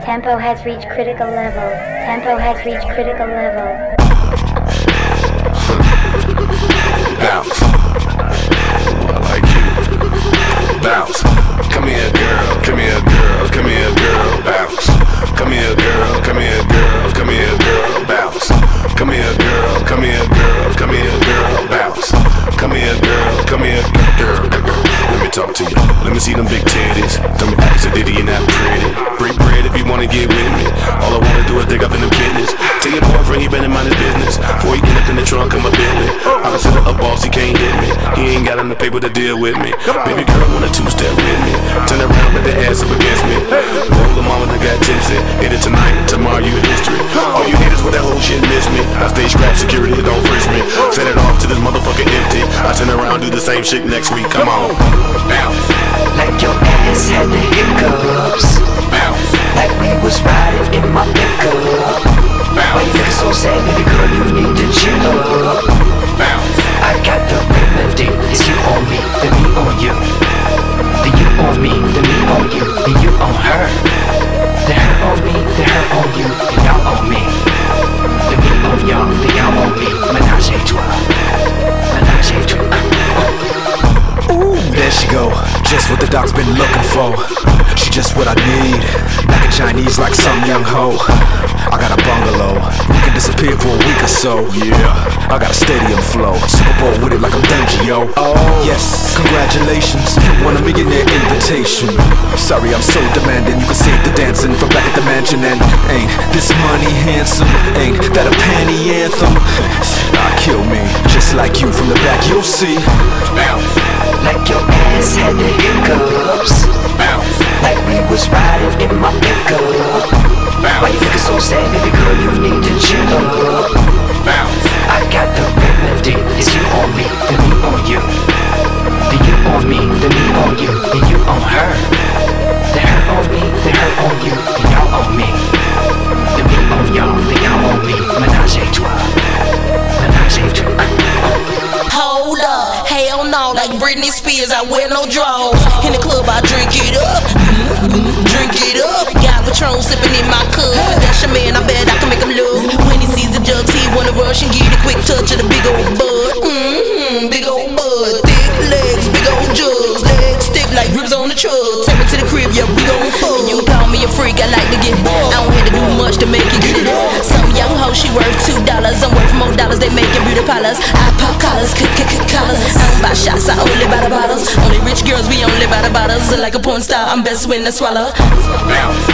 Tempo has reached critical level. Tempo has reached critical level. Bounce. Ooh, I like you. Bounce. Come here, girl. Come here, girl. Come here, girl. Bounce. Come here, girl. Come here, girl. Come here, girl. Bounce. Come here, girl. Come here, girl. Come here, girl. Bounce. Come here, girl. Come here, girl. Let me talk to you. Let me see them big titties. Tell me ask a ditty and that pretty. Break bread if you wanna get with me. All I wanna do is dig up in the business. Tell your boyfriend he better mind his business. Before he get up in the trunk of my Bentley. I consider a boss, he can't hit me. He ain't got enough paper to deal with me. Baby girl wanna two-step with me. Turn around, put the ass up against me. Roll the mama that got tipsy. Hit it tonight, tomorrow you in history. All you haters with that whole shit miss me. I stay scrap security, don't frisk me. Set it off to this motherfucker empty. I turn around, do the same shit next week. Come on. Bounce. Like your ass had the hiccups. Bounce. Like we was riding in my pickup. Why you looking so sad, baby girl? You need to chill up. Bounce. I got the remedy. It's you on me, then me on you. Then you on me, then me on you. Then you on her. Then her on me, then her on you. Then y'all on me. Then me on y'all, then y'all on me. Menage a trois. Menage a trois. Ooh, there she go, just what the doc's been looking for. She just what I need, back in Chinese like some young hoe. I got a bungalow, we can disappear for a week or so. Yeah, I got a stadium flow, Super Bowl with it like I'm Dungio. Oh, yes, congratulations, you won a millionaire invitation. Sorry I'm so demanding, you can save the dancing from back at the mansion. And ain't this money handsome, ain't that a panty anthem? Nah, kill me, just like you from the back you'll see. Like your ass had the hiccups. Bounce. Like we was riding in my pickup. Why you looking so sad, baby girl? You need to chill up. Bounce. I got the remedy. It's you on me, then me on you. Then you on me, then me on you. Then you on her. Then her on me, then her on you. Then y'all on me. Then me on y'all, then y'all on me. Menage a trois. Menage a trois. Hold up, hell no, like Britney Spears, I wear no drawers. In the club, I drink it up, drink it up. Got Patron sipping in my cup. That's your man, I bet I can make him look. When he sees the jugs, he wanna rush and get a quick touch of the big old bud. Big old bud, thick legs, big old jugs, legs stiff like ribs on the truck. Take me to the crib, yeah, we gon' fuck. You call me a freak, I like to get bored. I don't have to do much to make it get it up. Some young hoe, she worth $2. I'm worth more dollars, they making beauty parlors. I pop collars, collars. I don't buy shots, I only buy the bottles. Only rich girls, we only buy the bottles. Like a porn star, I'm best when I swallow. Bounce.